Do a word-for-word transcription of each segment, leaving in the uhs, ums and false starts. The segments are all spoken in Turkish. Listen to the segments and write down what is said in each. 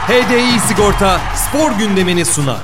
H D I Sigorta spor gündemini sunar.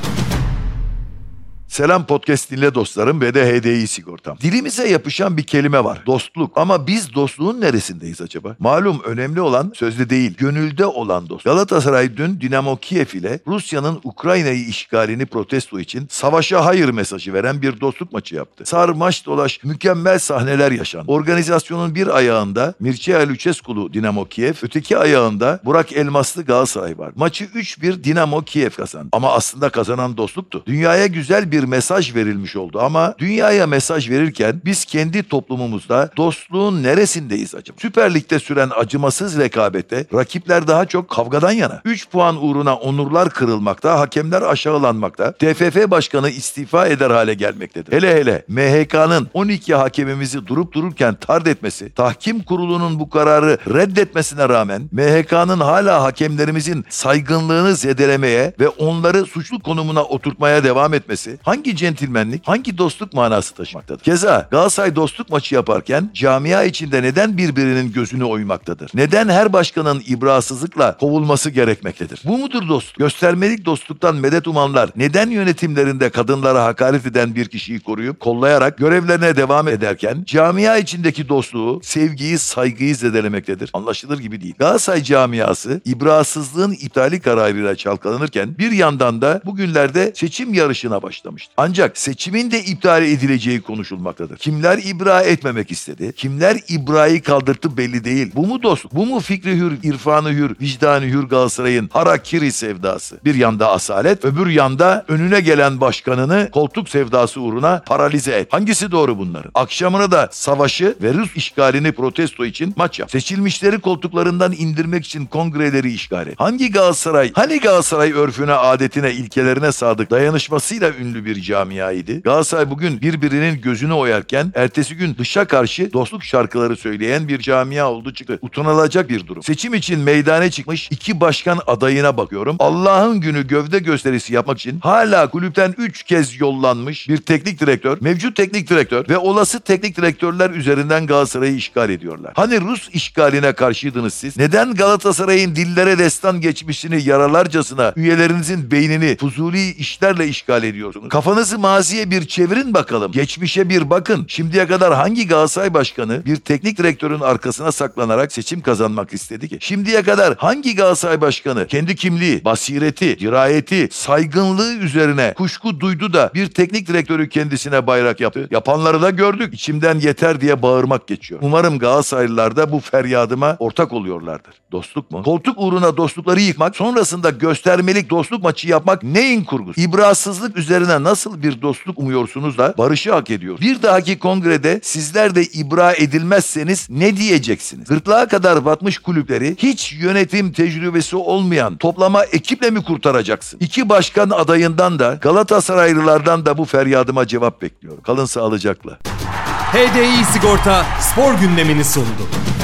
Selam podcast dinle dostlarım ve de H D I Sigortam. Dilimize yapışan bir kelime var. Dostluk. Ama biz dostluğun neresindeyiz acaba? Malum önemli olan sözde değil, gönülde olan dost. Galatasaray dün Dinamo Kiev ile Rusya'nın Ukrayna'yı işgalini protesto için savaşa hayır mesajı veren bir dostluk maçı yaptı. Sarmaş dolaş mükemmel sahneler yaşandı. Organizasyonun bir ayağında Mircea Lucescu'lu Dinamo Kiev, öteki ayağında Burak Elmaslı Galatasaray var. Maçı üç bir Dinamo Kiev kazandı. Ama aslında kazanan dostluktu. Dünyaya güzel bir mesaj verilmiş oldu ama dünyaya mesaj verirken biz kendi toplumumuzda dostluğun neresindeyiz acaba? Süper Lig'de süren acımasız rekabette rakipler daha çok kavgadan yana. üç puan uğruna onurlar kırılmakta, hakemler aşağılanmakta, T F F Başkanı istifa eder hale gelmektedir. Hele hele M H K'nın on iki hakemimizi durup dururken tard etmesi, tahkim kurulunun bu kararı reddetmesine rağmen M H K'nın hala hakemlerimizin saygınlığını zedelemeye ve onları suçlu konumuna oturtmaya devam etmesi hangi centilmenlik, hangi dostluk manası taşımaktadır? Keza Galatasaray dostluk maçı yaparken camia içinde neden birbirinin gözünü oymaktadır? Neden her başkanın ibrasızlıkla kovulması gerekmektedir? Bu mudur dostluk? Göstermelik dostluktan medet umanlar neden yönetimlerinde kadınlara hakaret eden bir kişiyi koruyup kollayarak görevlerine devam ederken camia içindeki dostluğu, sevgiyi, saygıyı zedelemektedir? Anlaşılır gibi değil. Galatasaray camiası ibrasızlığın iptali kararıyla çalkalanırken bir yandan da bugünlerde seçim yarışına başlamıştır. Ancak seçimin de iptal edileceği konuşulmaktadır. Kimler ibra etmemek istedi? Kimler ibrayı kaldırttı belli değil. Bu mu dostluk? Bu mu fikri hür, irfanı hür, vicdanı hür Galatasaray'ın harakiri sevdası? Bir yanda asalet, öbür yanda önüne gelen başkanını koltuk sevdası uğruna paralize et. Hangisi doğru bunların? Akşamına da savaşı ve Rus işgalini protesto için maç yap. Seçilmişleri koltuklarından indirmek için kongreleri işgal et. Hangi Galatasaray, hani Galatasaray örfüne, adetine, ilkelerine sadık, dayanışmasıyla ünlü bir camiaydı? Galatasaray bugün birbirinin gözünü oyarken ertesi gün dışa karşı dostluk şarkıları söyleyen bir camia oldu çıktı. Utanılacak bir durum. Seçim için meydana çıkmış iki başkan adayına bakıyorum. Allah'ın günü gövde gösterisi yapmak için hala kulüpten üç kez yollanmış bir teknik direktör, mevcut teknik direktör ve olası teknik direktörler üzerinden Galatasaray'ı işgal ediyorlar. Hani Rus işgaline karşıydınız siz? Neden Galatasaray'ın dillere destan geçmişini yaralarcasına üyelerinizin beynini fuzuli işlerle işgal ediyorsunuz? Kafanızı maziye bir çevirin bakalım. Geçmişe bir bakın. Şimdiye kadar hangi Galatasaray başkanı bir teknik direktörün arkasına saklanarak seçim kazanmak istedi ki? Şimdiye kadar hangi Galatasaray başkanı kendi kimliği, basireti, dirayeti, saygınlığı üzerine kuşku duydu da bir teknik direktörü kendisine bayrak yaptı? Yapanları da gördük. İçimden yeter diye bağırmak geçiyor. Umarım Galatasaraylılar da bu feryadıma ortak oluyorlardır. Dostluk mu? Koltuk uğruna dostlukları yıkmak, sonrasında göstermelik dostluk maçı yapmak neyin kurgusu? İbrasızlık üzerine nasıl bir dostluk umuyorsunuz da barışı hak ediyor? Bir dahaki kongrede sizler de ibra edilmezseniz ne diyeceksiniz? Gırtlağa kadar batmış kulüpleri hiç yönetim tecrübesi olmayan toplama ekiple mi kurtaracaksın? İki başkan adayından da Galatasaraylılardan da bu feryadıma cevap bekliyorum. Kalın sağlıcakla. H D I Sigorta spor gündemini sundu.